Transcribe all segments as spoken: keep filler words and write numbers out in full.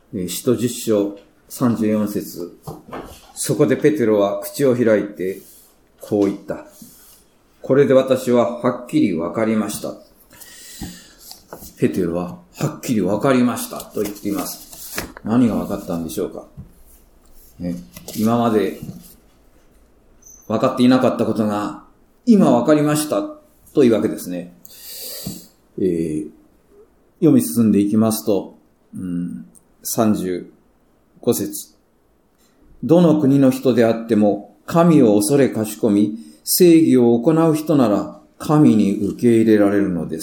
使徒じゅっ章さんじゅうよん節。そこでペテロは口を開いてこう言った。これで私ははっきり分かりました。ペテロははっきり分かりましたと言っています。何が分かったんでしょうか、ね、今まで分かっていなかったことが今分かりましたというわけですね。えー、読み進んでいきますと、うん、さんじゅうご節。どの国の人であっても神を恐れかしこみ正義を行う人なら神に受け入れられるのです。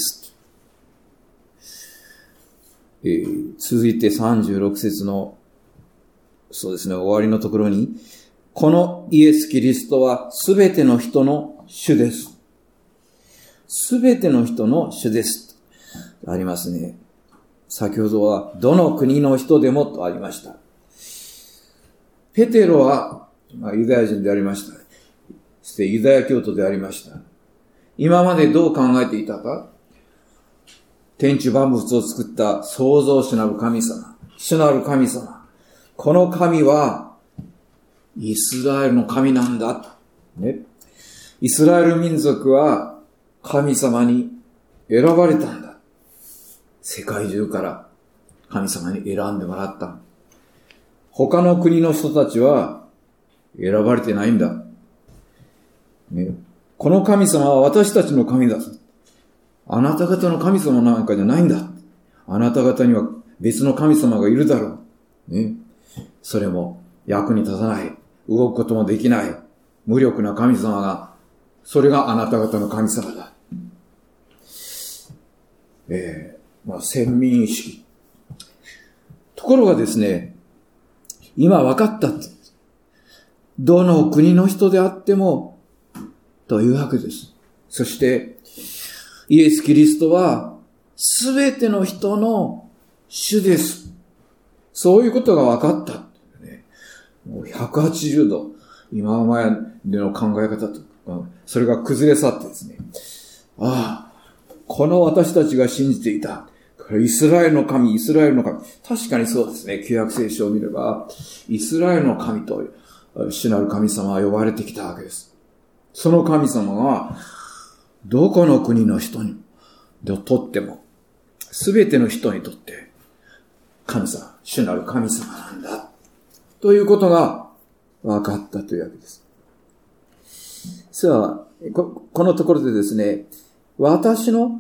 えー、続いてさんじゅうろく節のそうですね終わりのところに、このイエス・キリストはすべての人の主です。すべての人の主です。ありますね。先ほどはどの国の人でもとありました。ペテロは、まあ、ユダヤ人でありました。そしてユダヤ教徒でありました。今までどう考えていたか。天地万物を作った創造主なる神様、主なる神様。この神はイスラエルの神なんだ。ね。イスラエル民族は神様に選ばれたんだ。世界中から神様に選んでもらった。他の国の人たちは選ばれてないんだ。ね、この神様は私たちの神だ。あなた方の神様なんかじゃないんだ。あなた方には別の神様がいるだろう。ね、それも役に立たない。動くこともできない。無力な神様が、それがあなた方の神様だ。えー、まあ、先民意識。ところがですね、今分かったって。どの国の人であっても、というわけです。そして、イエス・キリストは、すべての人の主です。そういうことが分かった。もうひゃくはちじゅうど、今までの考え方と、それが崩れ去ってですね。ああ、この私たちが信じていた。イスラエルの神、イスラエルの神。確かにそうですね。旧約聖書を見れば、イスラエルの神と主なる神様は呼ばれてきたわけです。その神様は、どこの国の人にとっても、すべての人にとって、神様、主なる神様なんだ。ということが分かったというわけです。さあ、こ、このところでですね、私の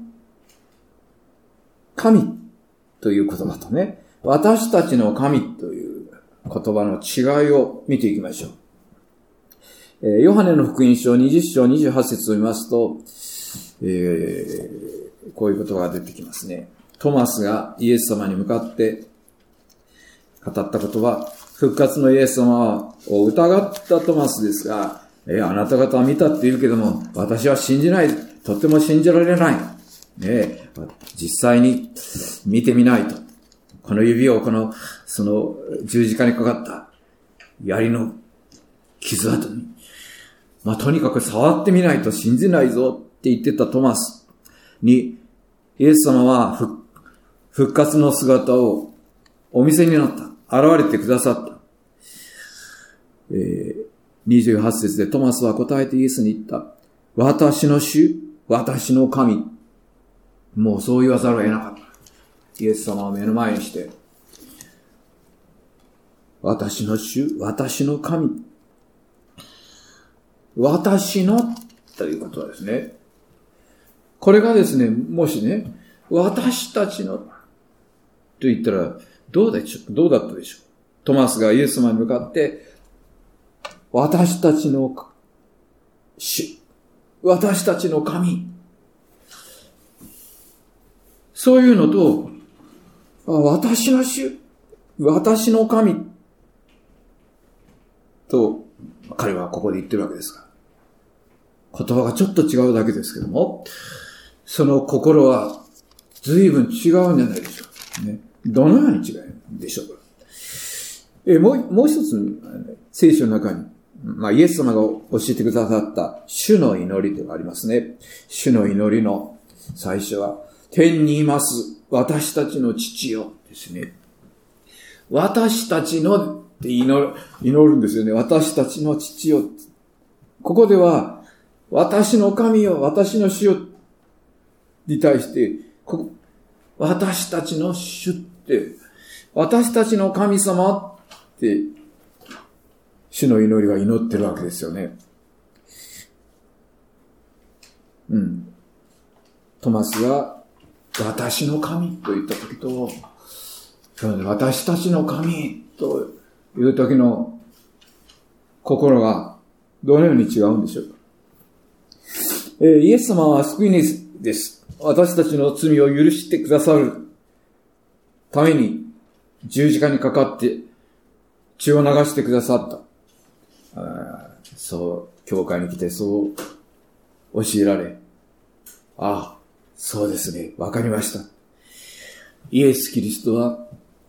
神という言葉とね、私たちの神という言葉の違いを見ていきましょう。えー、ヨハネの福音書にじゅっ章にじゅうはち節を見ますと、えー、こういう言葉が出てきますね。トマスがイエス様に向かって語った言葉、復活のイエス様を疑ったトマスですが、えー、あなた方は見たって言うけども、私は信じない。とても信じられない。ね、実際に見てみないと。この指をこの、その十字架にかかった槍の傷跡に。まあ、とにかく触ってみないと信じないぞって言ってたトマスに、イエス様は復活の姿をお見せになった。現れてくださった。えー、にじゅうはち節でトマスは答えてイエスに言った。私の主、私の神。もうそう言わざるを得なかった。イエス様を目の前にして、私の主、私の神。私のということはですね。これがですね、もしね、私たちのと言ったら、どうでしょう、どうだったでしょう。トマスがイエス様に向かって、私たちの主、私たちの神。そういうのと、私の主、私の神と、彼はここで言ってるわけですから。言葉がちょっと違うだけですけども、その心は随分違うんじゃないでしょうか。ね、どのように違うんでしょうか。えもう、もう一つ、聖書の中に、まあ、イエス様が教えてくださった主の祈りというのがありますね。主の祈りの最初は、天にいます私たちの父よですね。 私たちのって祈る、祈るんですよね。私たちの父よ。ここでは、私の神よ、私の主よに対して、ここ私たちの主って、私たちの神様って、主の祈りは祈ってるわけですよね。うん。トマスが、私の神と言ったときと、私たちの神というときの心がどのように違うんでしょうか。えー、イエス様は救い主です。私たちの罪を許してくださるために十字架にかかって血を流してくださった。あそう、教会に来てそう教えられ、ああ、そうですね、わかりました。イエス・キリストは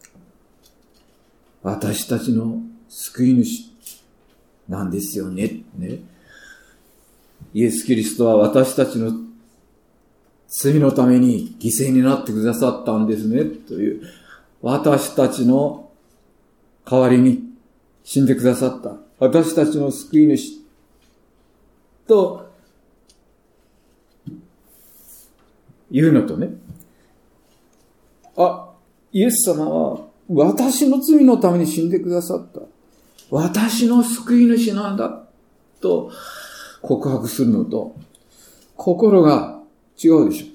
私たちの救い主なんですよね。ね。イエス・キリストは私たちの罪のために犠牲になってくださったんですね。という、私たちの代わりに死んでくださった。私たちの救い主と言うのとね。あ、イエス様は私の罪のために死んでくださった。私の救い主なんだ。と告白するのと、心が違うでしょ。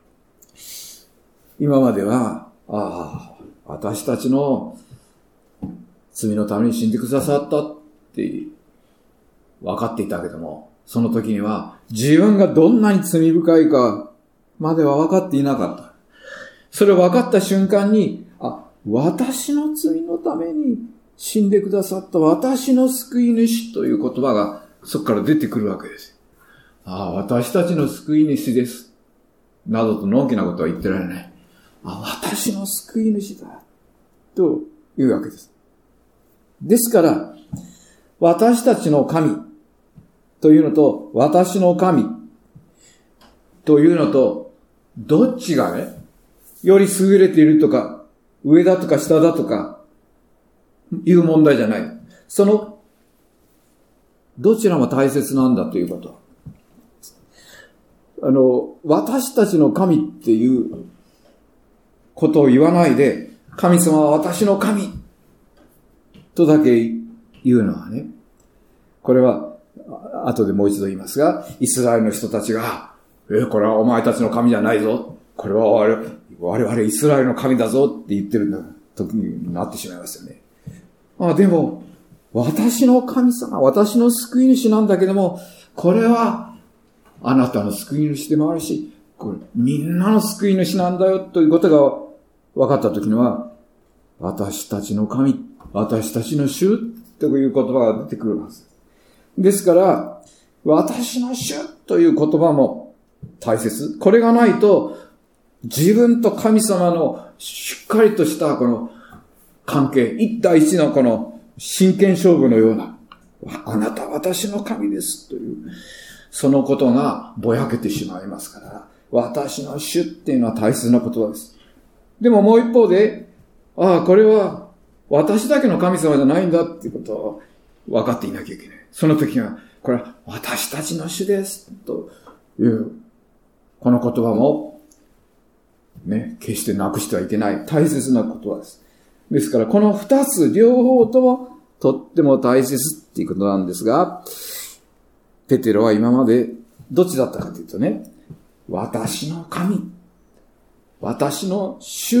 今までは、ああ、私たちの罪のために死んでくださったって分かっていたけども、その時には自分がどんなに罪深いかまでは分かっていなかった。それを分かった瞬間に、あ、私の罪のために死んでくださった私の救い主という言葉がそこから出てくるわけです。ああ、私たちの救い主です。などとのんきなことは言ってられない。あ、私の救い主だ。というわけです。ですから、私たちの神というのと、私の神というのと、どっちがね、より優れているとか、上だとか下だとか、いう問題じゃない。その、どちらも大切なんだということ。あの、私たちの神っていうことを言わないで、神様は私の神とだけ言うのはね、これは、後でもう一度言いますが、イスラエルの人たちが、え、これはお前たちの神じゃないぞ。これは我々、我々イスラエルの神だぞって言ってる時になってしまいますよね。あ、でも、私の神様、私の救い主なんだけども、これは、あなたの救い主でもあるし、これみんなの救い主なんだよということが分かったときには、私たちの神、私たちの主という言葉が出てくるはず。ですから、私の主という言葉も大切。これがないと、自分と神様のしっかりとしたこの関係、一対一のこの真剣勝負のような、あなたは私の神ですという、そのことがぼやけてしまいますから、私の主っていうのは大切な言葉です。でももう一方で、ああ、これは私だけの神様じゃないんだっていうことを分かっていなきゃいけない。その時は、これは私たちの主ですという、この言葉も、ね、決してなくしてはいけない大切な言葉です。ですから、この二つ両方ともとっても大切っていうことなんですが、ペテロは今までどっちだったかというとね、私の神、私の主、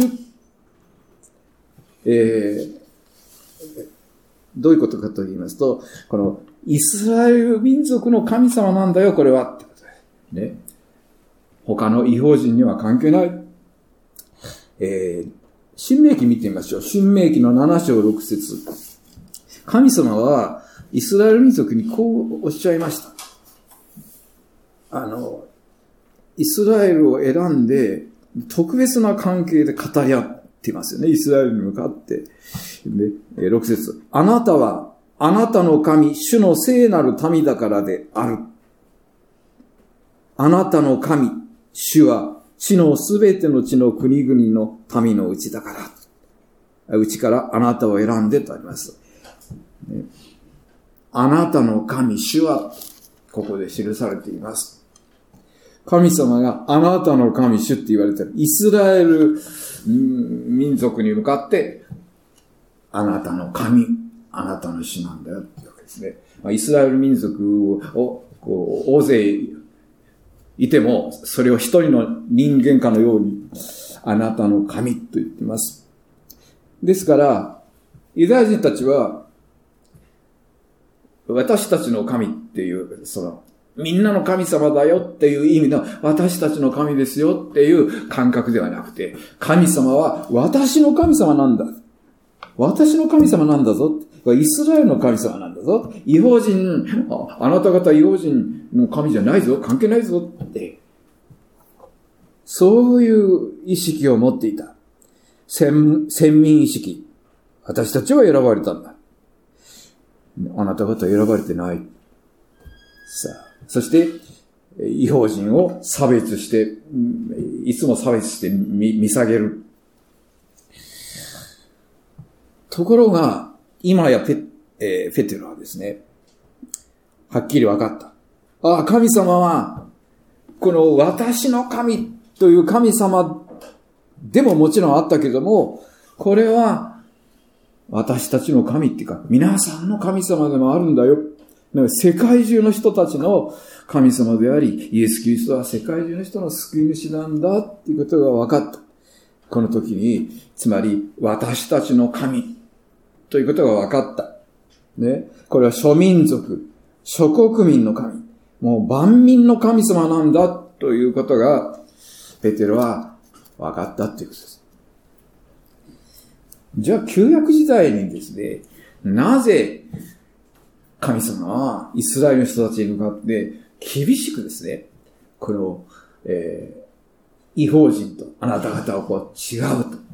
えー、どういうことかと言いますと、このイスラエル民族の神様なんだよ、これはってことですね。他の異邦人には関係ない。えー、申命記見てみましょう。申命記のなな章ろく節。神様はイスラエル民族にこうおっしゃいました。あの、イスラエルを選んで特別な関係で語り合っていますよね。イスラエルに向かって。で、ろく節。あなたはあなたの神、主の聖なる民だからである。あなたの神、主は地のすべての地の国々の民のうちだから。 うちからあなたを選んでとあります。ね、あなたの神、主は、ここで記されています。神様があなたの神、主って言われている。イスラエル民族に向かって、あなたの神、あなたの主なんだよってわけですね。イスラエル民族をこう大勢いても、それを一人の人間かのように、あなたの神と言っています。ですから、ユダヤ人たちは、私たちの神っていう、その、みんなの神様だよっていう意味の、私たちの神ですよっていう感覚ではなくて、神様は私の神様なんだ。私の神様なんだぞ。イスラエルの神様なんだぞ。異邦人、あ、あなた方異邦人の神じゃないぞ。関係ないぞって。そういう意識を持っていた。先、先民意識。私たちは選ばれたんだ。あなた方選ばれてない。さあ、そして、異邦人を差別して、いつも差別して見、見下げる。ところが、今やペ、えー、ペテロはですね、はっきり分かった。ああ、神様は、この私の神という神様でももちろんあったけども、これは私たちの神っていうか、皆さんの神様でもあるんだよ。だから世界中の人たちの神様であり、イエス・キリストは世界中の人の救い主なんだっていうことが分かった。この時に、つまり私たちの神ということが分かった。ね。これは諸民族、諸国民の神、もう万民の神様なんだということが、ペテロは分かったということです。じゃあ、旧約時代にですね、なぜ神様はイスラエルの人たちに向かって厳しくですね、この、えー、異邦人とあなた方をこう違うと、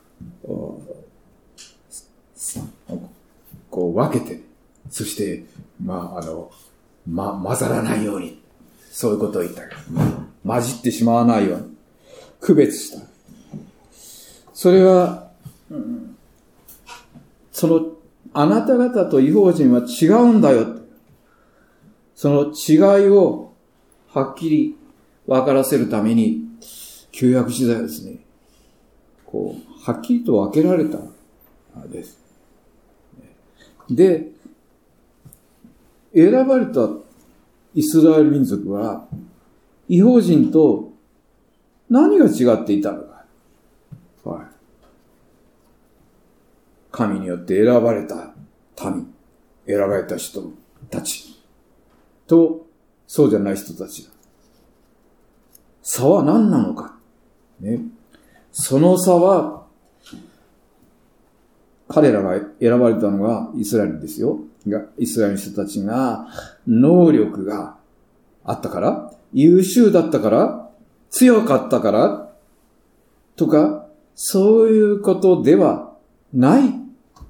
こう分けて、そして、まあ、あの、ま、混ざらないように、そういうことを言った。ま、混じってしまわないように、区別した。それは、うん、その、あなた方と異邦人は違うんだよ。その違いをはっきり分からせるために、旧約時代はですね、こう、はっきりと分けられたんです。で、選ばれたイスラエル民族は、異邦人と何が違っていたのか。はい。神によって選ばれた民、選ばれた人たちと、そうじゃない人たちだ。差は何なのか。ね。その差は、彼らが選ばれたのがイスラエルですよ。イスラエルの人たちが能力があったから、優秀だったから、強かったから、とか、そういうことではない。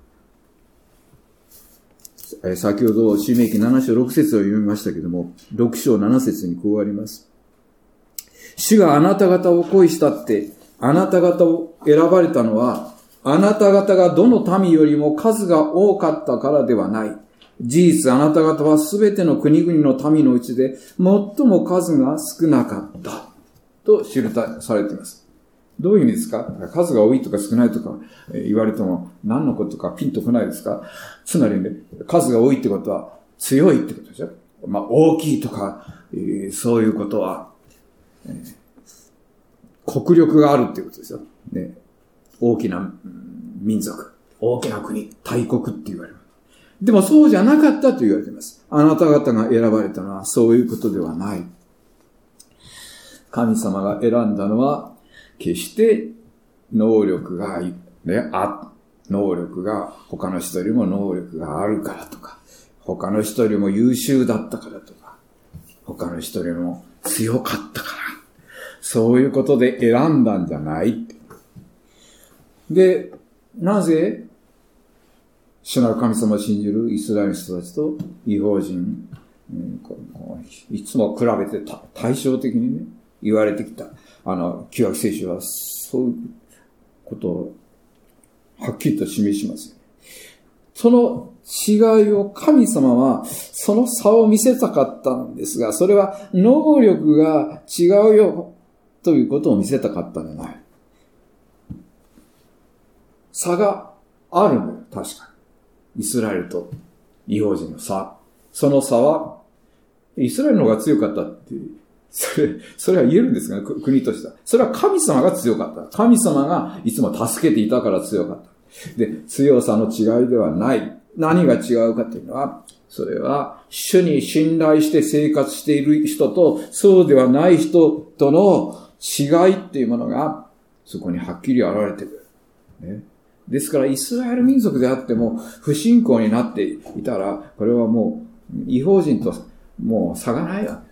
え先ほど、申命記なな章ろく節を読みましたけども、ろく章なな節にこうあります。主があなた方を恋したって、あなた方を選ばれたのは、あなた方がどの民よりも数が多かったからではない。事実、あなた方はすべての国々の民のうちで最も数が少なかった。と記されています。どういう意味ですか？数が多いとか少ないとか言われても何のことかピンとこないですか？つまりね、数が多いってことは強いってことでしょ？まあ大きいとか、えー、そういうことは、えー、国力があるってことですよ。ね、大きな民族、大きな国、大国って言われる。でもそうじゃなかったと言われています。あなた方が選ばれたのはそういうことではない。神様が選んだのは決して能力が、ね、あ、能力が他の人よりも能力があるからとか、他の人よりも優秀だったからとか、他の人よりも強かったから、そういうことで選んだんじゃないって。で、なぜ主なる神様を信じるイスラエルの人たちと異邦人、うん、いつも比べて対照的にね、言われてきた。あの、旧約聖書はそういうことをははっきりと示しますよね。その違いを神様はその差を見せたかったんですが、それは能力が違うよということを見せたかったんじゃない。差があるのよ、確かに。イスラエルと異邦人の差。その差は、イスラエルの方が強かったっていう、それ、それは言えるんですが、国としては。それは神様が強かった。神様がいつも助けていたから強かった。で、強さの違いではない。何が違うかというのは、それは主に信頼して生活している人と、そうではない人との違いっていうものが、そこにはっきり現れてくる。ね。ですから、イスラエル民族であっても、不信仰になっていたら、これはもう、異邦人ともう差がないわけです。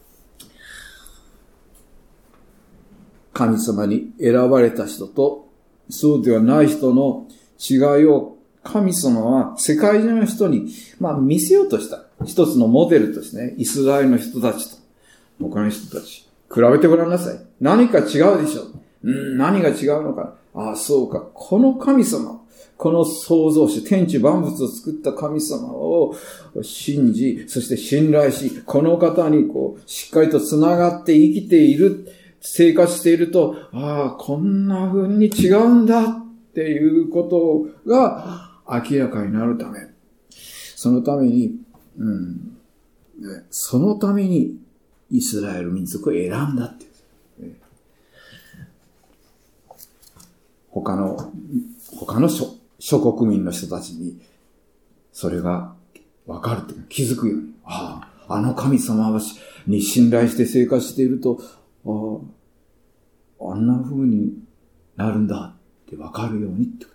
神様に選ばれた人と、そうではない人の違いを、神様は世界中の人に、まあ見せようとした。一つのモデルとしてね、イスラエルの人たちと、他の人たち、比べてごらんなさい。何か違うでしょう。うん、何が違うのか。ああ、そうか。この神様、この創造主、天地万物を作った神様を信じ、そして信頼し、この方にこう、しっかりと繋がって生きている、生活していると、ああ、こんな風に違うんだっていうことが明らかになるため、そのために、うん、そのためにイスラエル民族を選んだっていう。他の、他の諸、諸国民の人たちに、それが分かるっていう気づくように。ああ、あの神様に信頼して生活していると、ああ、あんな風になるんだって分かるようにってこと。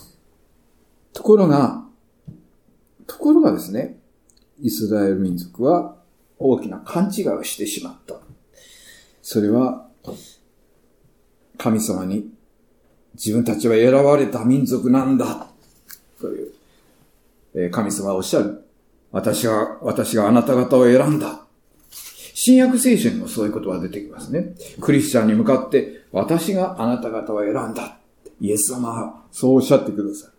ところが、ところがですね、イスラエル民族は大きな勘違いをしてしまった。それは、神様に自分たちは選ばれた民族なんだという、えー、神様はおっしゃる。私は、私があなた方を選んだ。新約聖書にもそういう言葉が出てきますね。クリスチャンに向かって私があなた方を選んだ。イエス様はそうおっしゃってください。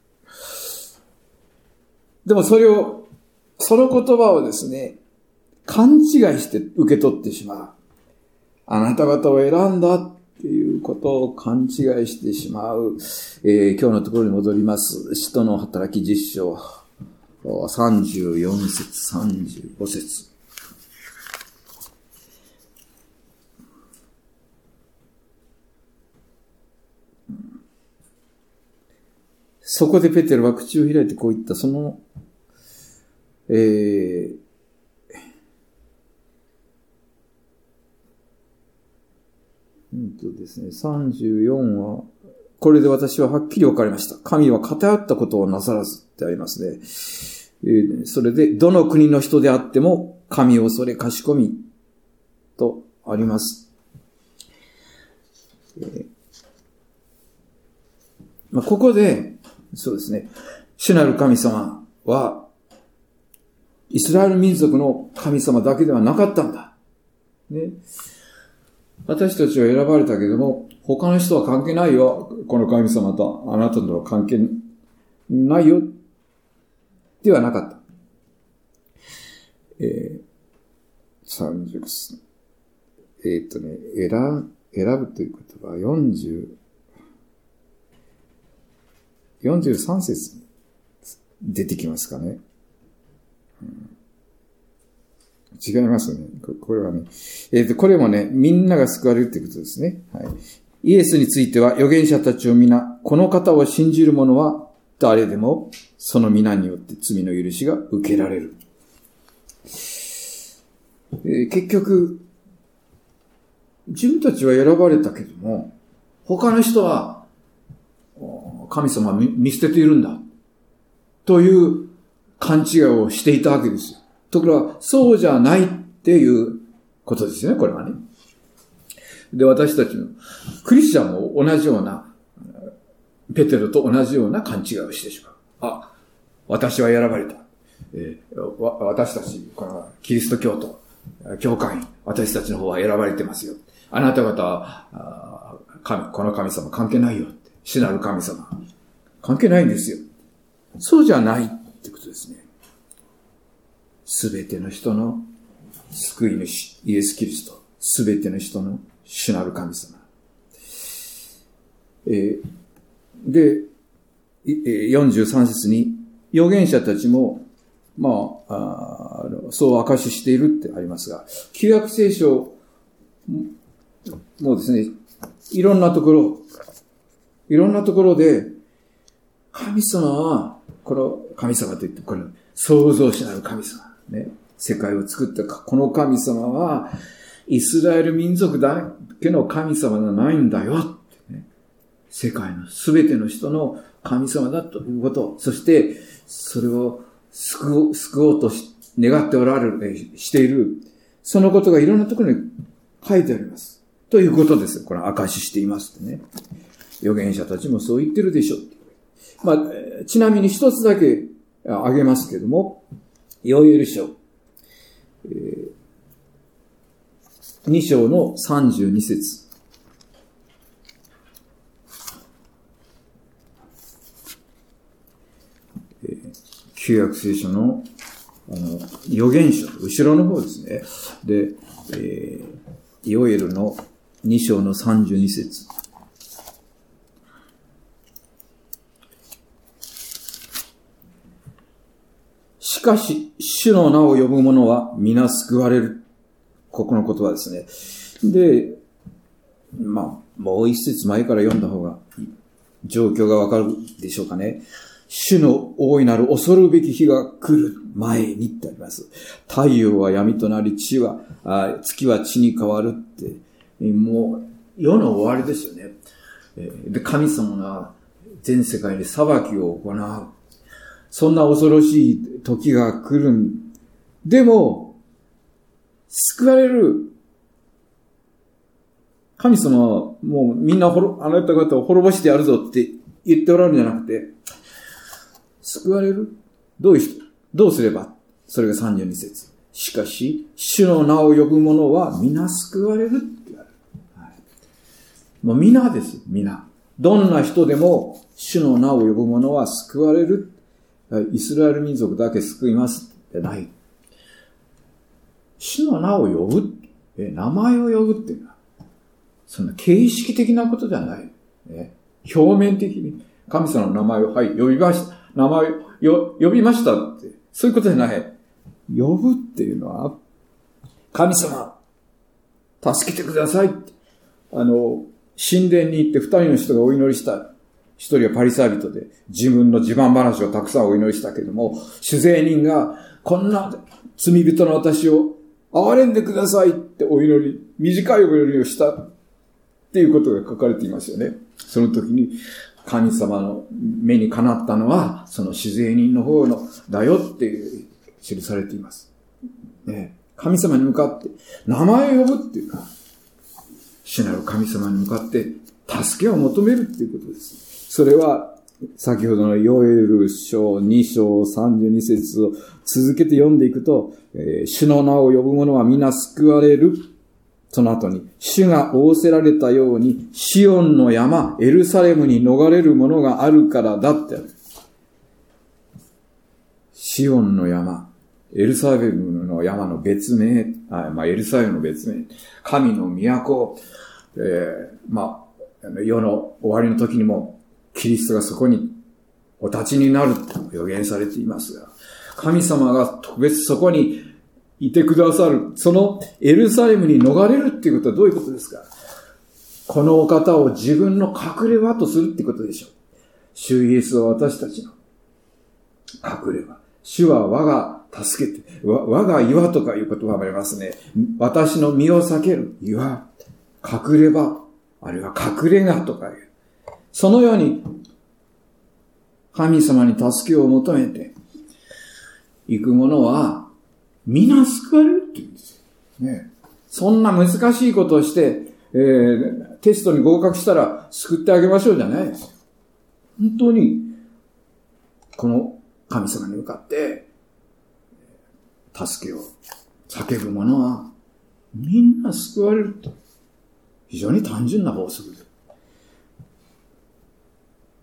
でもそれを、その言葉をですね、勘違いして受け取ってしまう。あなた方を選んだっていうことを勘違いしてしまう。えー、今日のところに戻ります。使徒の働きじゅっ章さんじゅうよん節、さんじゅうご節。そこでペテロは口を開いてこう言った。その、えー、うんとですね、さんじゅうよんは、これで私ははっきり分かりました。神は偏ったことをなさらずってありますね。えー、それで、どの国の人であっても、神を恐れかしこみ、とあります。えーまあ、ここで、そうですね、主なる神様は、イスラエル民族の神様だけではなかったんだ。ね。私たちは選ばれたけども、他の人は関係ないよ。この神様とあなたとの関係ないよ。ではなかった。えー、さんじゅう、えー、っとね、選、選ぶということはよんじゅう、よんじゅうさん節に出てきますかね。うん、違いますね。これはね。えっと、これもね、みんなが救われるということですね。はい。イエスについては預言者たちを皆、この方を信じる者は誰でもその皆によって罪の許しが受けられる。えー、結局、自分たちは選ばれたけども、他の人は神様は見捨てているんだ。という勘違いをしていたわけですよ。ところが、そうじゃないっていうことですよね、これはね。で、私たちのクリスチャンも同じような、ペテロと同じような勘違いをしてしまう。あ、私は選ばれた。えー、わ私たち、このキリスト教徒、教会、私たちの方は選ばれてますよ。あなた方は、 神、この神様関係ないよって。主なる神様。関係ないんですよ。そうじゃないってことですね。すべての人の救い主、イエス・キリスト。すべての人の主なる神様。えー、で、よんじゅうさん節に、預言者たちも、まあ、あそう証ししているってありますが、旧約聖書もですね、いろんなところ、いろんなところで、神様は、この神様といって、この創造主なる神様、ね、世界を作ったこの神様は、イスラエル民族だけの神様じゃないんだよって、ね、世界のすべての人の神様だということ、そして、それを救おう、救おうとし願っておられる、している、そのことがいろんなところに書いてあります。ということです。これ証ししていますってね。預言者たちもそう言ってるでしょう。まあ、ちなみに一つだけ挙げますけども、ヨエル書、えー、に章のさんじゅうに節。えー、旧約聖書の、あの、預言書、後ろの方ですね。で、えー、ヨエルのに章のさんじゅうに節。しかし、主の名を呼ぶ者は皆救われる。ここの言葉ですね。で、まあ、もう一節前から読んだ方が状況がわかるでしょうかね。主の大いなる恐るべき日が来る前にってあります。太陽は闇となり、地は、あ月は地に変わるって、もう世の終わりですよね。で、神様が全世界で裁きを行う。そんな恐ろしい時が来る。でも、救われる。神様はもうみんなほろ、あなた方を滅ぼしてやるぞって言っておられるんじゃなくて、救われる。どういう人？どうすれば？それがさんじゅうに節。しかし、主の名を呼ぶ者は皆救われるって言われる。はい、もう皆です。皆。どんな人でも主の名を呼ぶ者は救われる。イスラエル民族だけ救いますってない。主の名を呼ぶ、え名前を呼ぶっていうのは、そんな形式的なことじゃない。ね、表面的に神様の名前を、はい、呼びました。名前をよ呼びましたって、そういうことじゃない。呼ぶっていうのは、神様、助けてくださいって。あの、神殿に行って二人の人がお祈りした。一人はパリサイ人で自分の自慢話をたくさんお祈りしたけども、主税人がこんな罪人の私を憐れんでくださいってお祈り、短いお祈りをしたっていうことが書かれていますよね。その時に神様の目にかなったのはその主税人の方のだよっていう記されています。ね、神様に向かって名前を呼ぶっていうか、主なる神様に向かって助けを求めるっていうことです。それは、先ほどのヨエル書に章さんじゅうに節を続けて読んでいくと、えー、主の名を呼ぶ者は皆救われる。その後に、主が仰せられたように、シオンの山、エルサレムに逃れるものがあるからだってある。シオンの山、エルサレムの山の別名、あまあ、エルサレムの別名、神の都、えー、まあ、世の終わりの時にも、キリストがそこにお立ちになると予言されていますが、神様が特別そこにいてくださる、そのエルサレムに逃れるっていうことはどういうことですか？このお方を自分の隠れ場とするってことでしょう。主イエスは私たちの隠れ場。主は我が助けて、我が岩とかいう言葉もありますね。私の身を避ける岩、隠れ場、あるいは隠れ家とかいう。そのように、神様に助けを求めて、行く者は、皆救われるって言うんですよ。ね。そんな難しいことをして、えー、テストに合格したら救ってあげましょうじゃないですよ。本当に、この神様に向かって、助けを叫ぶ者は、みんな救われると。非常に単純な法則です。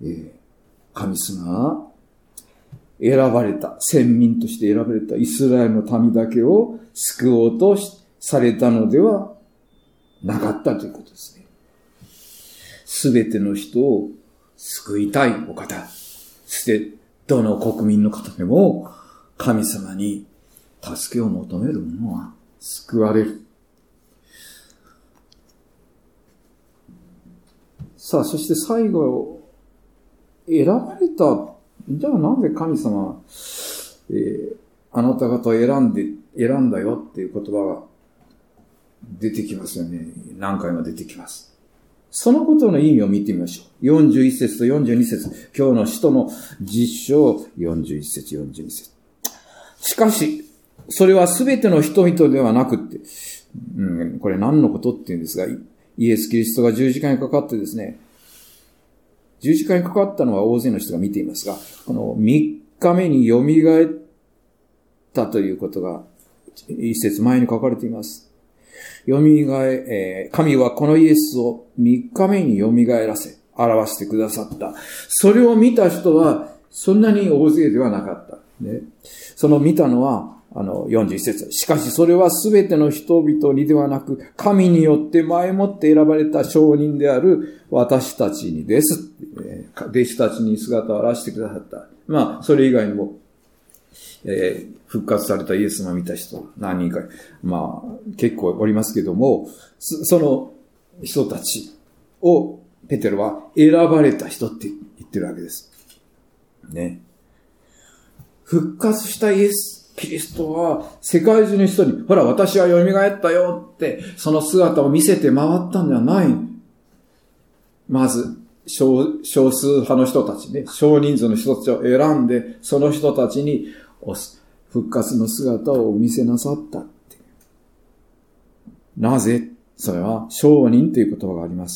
えー、神様は選ばれた、先民として選ばれたイスラエルの民だけを救おうとされたのではなかったということですね。すべての人を救いたいお方。そしてどの国民の方でも神様に助けを求める者は救われる。さあ、そして最後、選ばれた、じゃあなぜ神様、えー、あなた方を選んで、選んだよっていう言葉が出てきますよね。何回も出てきます。そのことの意味を見てみましょう。よんじゅういち節とよんじゅうに節。今日の使徒の実章、よんじゅういち節、よんじゅうに節。しかし、それはすべての人々ではなくって、うん、これ何のことっていうんですが、イエス・キリストが十字架にかかってですね、十字架にかかったのは大勢の人が見ていますが、このみっかめによみがえったということが一節前に書かれています。よみがえ、えー、神はこのイエスをみっかめによみがえらせ、表してくださった。それを見た人はそんなに大勢ではなかった。ね、その見たのは、あの、よんじゅういち節。しかしそれはすべての人々にではなく、神によって前もって選ばれた証人である私たちにです。弟子たちに姿を現してくださった。まあ、それ以外にも、えー、復活されたイエスを見た人、何人か、まあ、結構おりますけども、その人たちを、ペテロは選ばれた人って言ってるわけです。ね。復活したイエス、キリストは世界中の人に、ほら私は蘇ったよって、その姿を見せて回ったんではない。まず、少, 少数派の人たちね、少人数の人たちを選んで、その人たちに復活の姿を見せなさったって。なぜ？それは証人という言葉があります。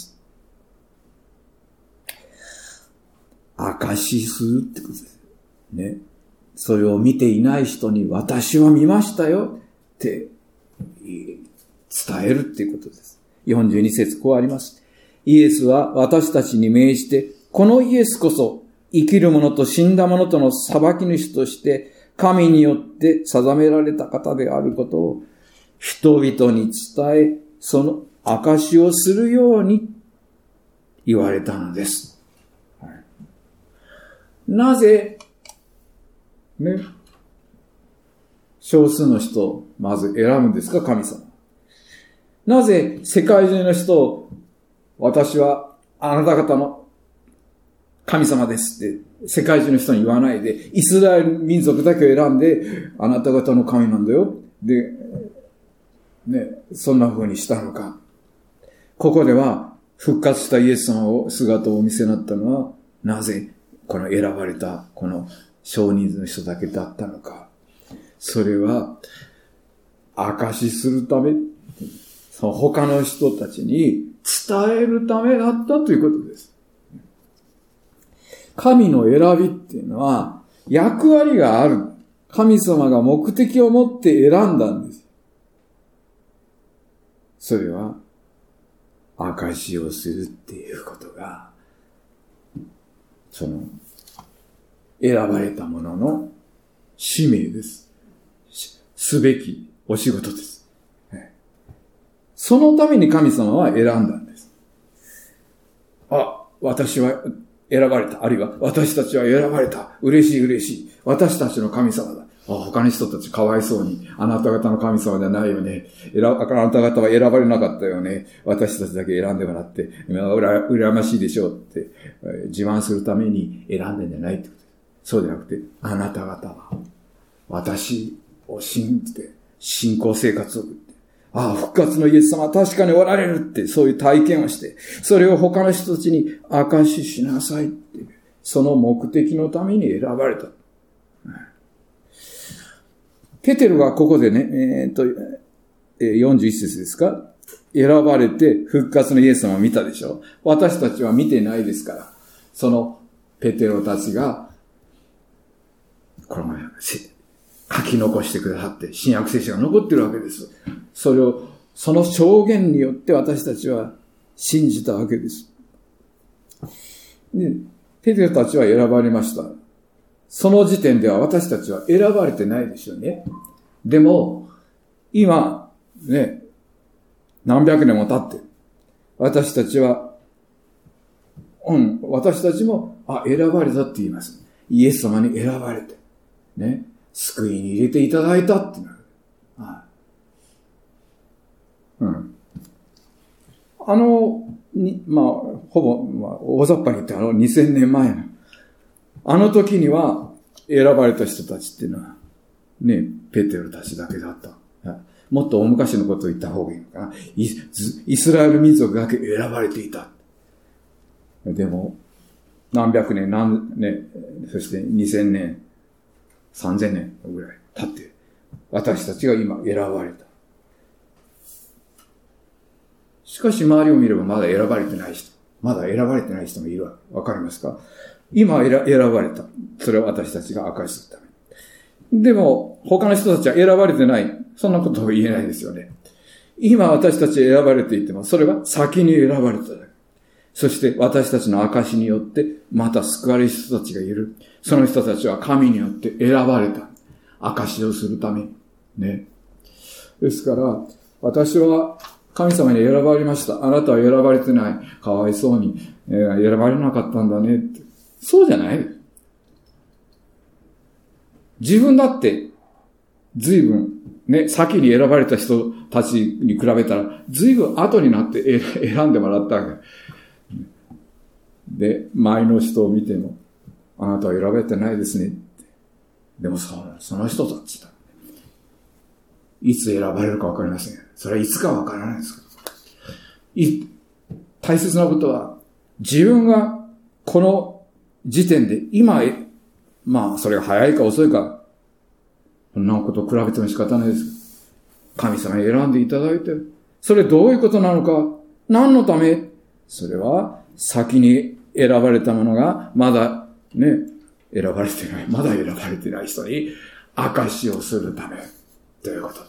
証しするってことです。ね。それを見ていない人に私は見ましたよって伝えるっていうことです。よんじゅうに節こうあります。イエスは私たちに命じて、このイエスこそ生きる者と死んだ者との裁き主として神によって定められた方であることを人々に伝え、その証をするように言われたのです。はい、なぜね、少数の人をまず選ぶんですか、神様。なぜ世界中の人を私はあなた方の神様ですって世界中の人に言わないで、イスラエル民族だけを選んであなた方の神なんだよ。で、ね、そんな風にしたのか。ここでは復活したイエス様を姿をお見せになったのは、なぜこの選ばれたこの少人数の人だけだったのか。それは、証しするため、その他の人たちに伝えるためだったということです。神の選びっていうのは、役割がある。神様が目的を持って選んだんです。それは、証しをするっていうことが、その、選ばれた者の使命です。すべきお仕事です。そのために神様は選んだんです。あ、私は選ばれた。あるいは私たちは選ばれた。嬉しい嬉しい。私たちの神様だ。あ、他の人たちかわいそうに。あなた方の神様ではないよね。あなた方は選ばれなかったよね。私たちだけ選んでもらって、うら、羨ましいでしょうって自慢するために選んでんじゃないってことです。そうじゃなくて、あなた方は私を信じて信仰生活を送って、ああ、復活のイエス様は確かにおられるって、そういう体験をして、それを他の人たちに証ししなさいっていう、その目的のために選ばれた。ペテロがここでね、えー、っと、よんじゅういち節ですか？選ばれて復活のイエス様を見たでしょ？私たちは見てないですから、そのペテロたちが、この書き残してくださって、新約聖書が残ってるわけです。それを、その証言によって私たちは信じたわけです。で、 ペテロたちは選ばれました。その時点では私たちは選ばれてないですよね。でも、今、ね、何百年も経って、私たちは、うん、私たちも、あ、選ばれたって言います。イエス様に選ばれて、ね、救いに入れていただいたってなる。はい。うん。あの、に、まあ、ほぼ、まあ、大雑把に言ってあのにせんねんまえの、あの時には選ばれた人たちっていうのは、ね、ペテロたちだけだった。もっと大昔のことを言った方がいいのかな。イス、イスラエル民族だけ選ばれていた。でも、何百年、何年、そしてにせんねん、さんぜんねんぐらい経って、私たちが今選ばれた。しかし周りを見ればまだ選ばれてない人、まだ選ばれてない人もいるわけ。わかりますか？今選ばれた。それを私たちが証しするために。でも、他の人たちは選ばれてない。そんなことを言えないですよね。今私たち選ばれていても、それは先に選ばれただけ。そして私たちの証によって、また救われる人たちがいる。その人たちは神によって選ばれた。証をするために。ね。ですから、私は神様に選ばれました。あなたは選ばれてない。かわいそうに、えー、選ばれなかったんだねって。そうじゃない。自分だって、随分、ね、先に選ばれた人たちに比べたら、随分後になって選んでもらったわけ。で、前の人を見ても、あなたは選ばれてないですねって。でもその、その人たちだ。いつ選ばれるかわかりません。それはいつかわからないですけど。い、大切なことは、自分がこの時点で、今、まあ、それが早いか遅いか、そんなことを比べても仕方ないです。神様に選んでいただいて、それどういうことなのか、何のため？それは、先に選ばれたものが、まだね、選ばれてない、まだ選ばれてない人に、証しをするため、ということで。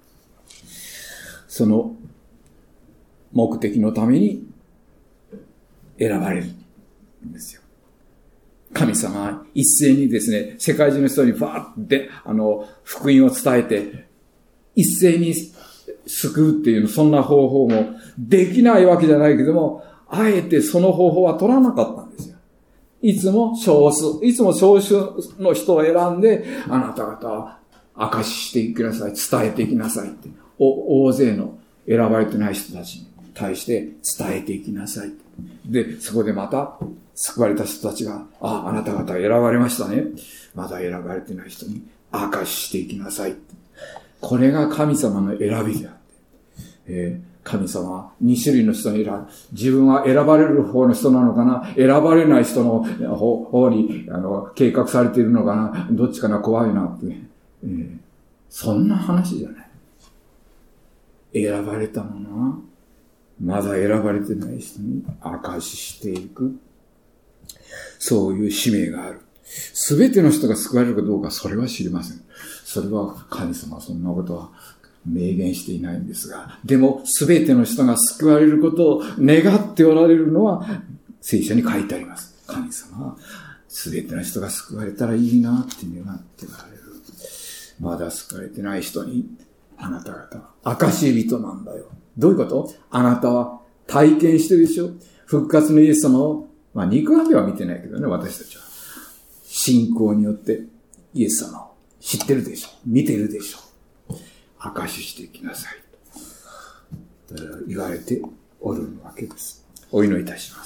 その、目的のために、選ばれるんですよ。神様は一斉にですね、世界中の人にバーって、あの、福音を伝えて、一斉に救うっていう、そんな方法もできないわけじゃないけども、あえてその方法は取らなかったんですよ。いつも少数、いつも少数の人を選んで、あなた方は証ししていきなさい、伝えていきなさいって、お大勢の選ばれてない人たちに対して伝えていきなさい。で、そこでまた、救われた人たちが、ああ、あなた方選ばれましたね。まだ選ばれてない人に証ししていきなさい。これが神様の選びであって、えー、神様はに種類の人に選ぶ。自分は選ばれる方の人なのかな、選ばれない人の方にあの計画されているのかな、どっちかな、怖いなって、えー、そんな話じゃない。選ばれたものは、まだ選ばれてない人に証ししていく。そういう使命がある。すべての人が救われるかどうか、それは知りません。それは神様はそんなことは明言していないんですが、でもすべての人が救われることを願っておられるのは聖書に書いてあります。神様はすべての人が救われたらいいなって願っておられる。まだ救われてない人に、あなた方は証人なんだよ。どういうこと？あなたは体験してるでしょ？復活のイエス様を、まあ肉眼では見てないけどね、私たちは。信仰によってイエス様を知ってるでしょ？見てるでしょ？証ししていきなさいと言われておるわけです。お祈りいたします。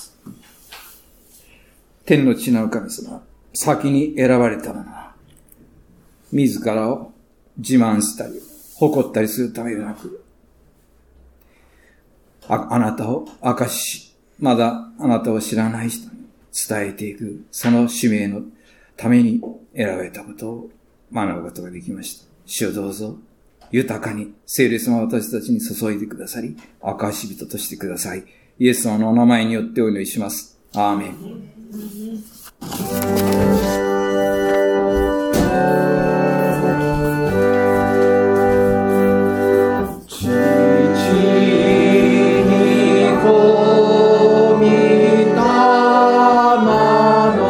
天の地なる神様、先に選ばれた者は、自らを自慢したり、誇ったりするためでなく、あ, あなたを明かし、まだあなたを知らない人に伝えていく、その使命のために選ばれたことを学ぶことができました。主をどうぞ、豊かに聖霊様を私たちに注いでくださり、証人としてください。イエス様のお名前によってお祈りします。アーメン。 御霊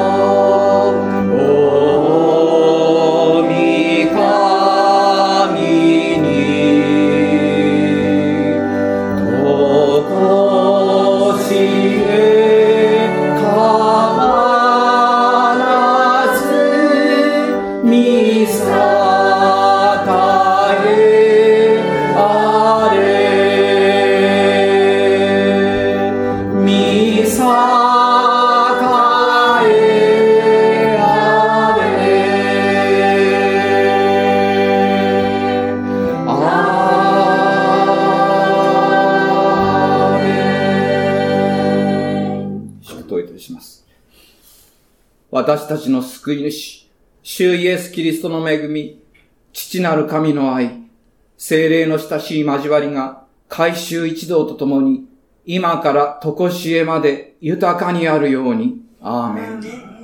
ます。私たちの救い主、主イエス・キリストの恵み、父なる神の愛、聖霊の親しい交わりが、改宗一同とともに、今から常しえまで豊かにあるように。アーメン。